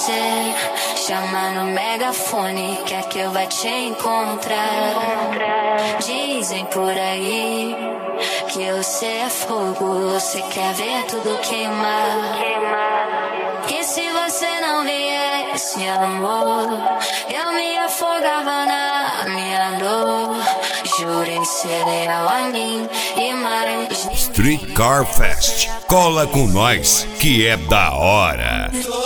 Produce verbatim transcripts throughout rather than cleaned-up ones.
você, chama no megafone, quer que eu vá te encontrar. Dizem por aí que você é fogo, você quer ver tudo queimar. E se você não viesse, amor, eu me afogava na minha dor. Jurei ser leal a mim e mais. Street Car Fest, cola com nós que é da hora.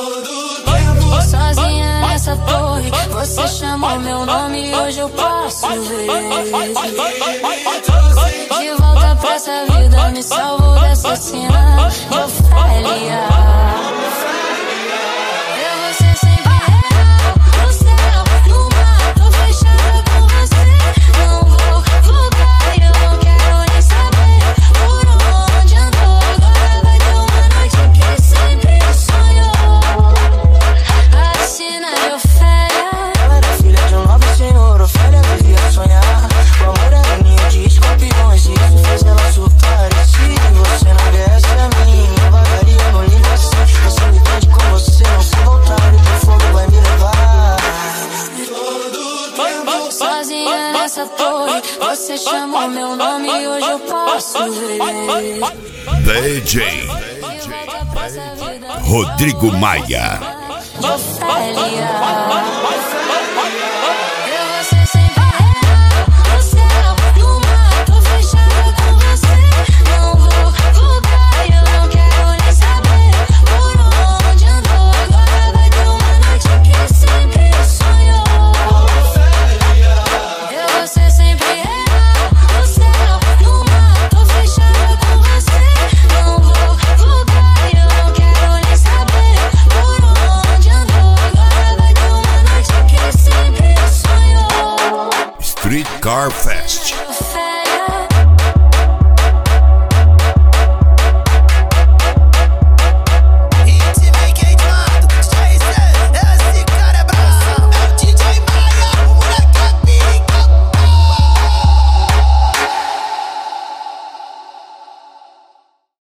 Sozinha nessa torre, você chamou meu nome e hoje eu posso ver. De volta pra essa vida, me salvou dessa cena de Ofélia. Eu vou ser sempre real, no céu, no mar, tô fechada com você. Não vou voltar, eu não quero nem saber por onde andou. Agora vai ter uma noite que sempre sonhou. Assina de Ofélia. Ela era filha de um nobre senhor, Ofélia vivia a sonhar. O amor era ninho de escorpiões, e isso fez ela surtar. E se você não desse a mim, eu vagaria no livro assim. Você me prende com você, não se voltar, e pro fogo vai me levar. Sozinha nessa torre, você chamou meu nome e hoje eu posso ver. D J Rodrigo Maia. De Ofélia. Eu vou ser sempre real, no céu, no mar, tô fechada com você. Não vou voltar, eu não quero nem saber por onde andou. Agora vai ter uma noite que sempre sonhou. Eu vou ser sempre real, no céu, no mar, tô fechada com você. Não vou voltar, eu não quero nem saber por onde andou. Agora vai ter uma noite que sempre sonhou. Street Car Fest,